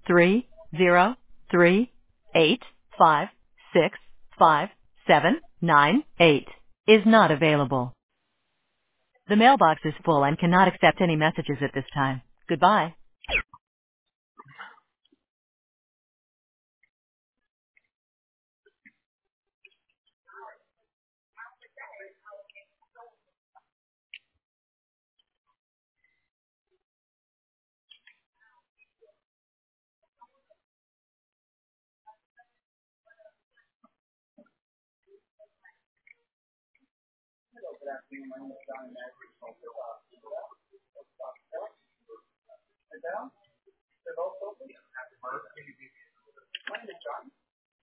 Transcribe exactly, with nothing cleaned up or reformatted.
three zero three eight five six five seven nine eight is not available. The mailbox is full and cannot accept any messages at this time. Goodbye.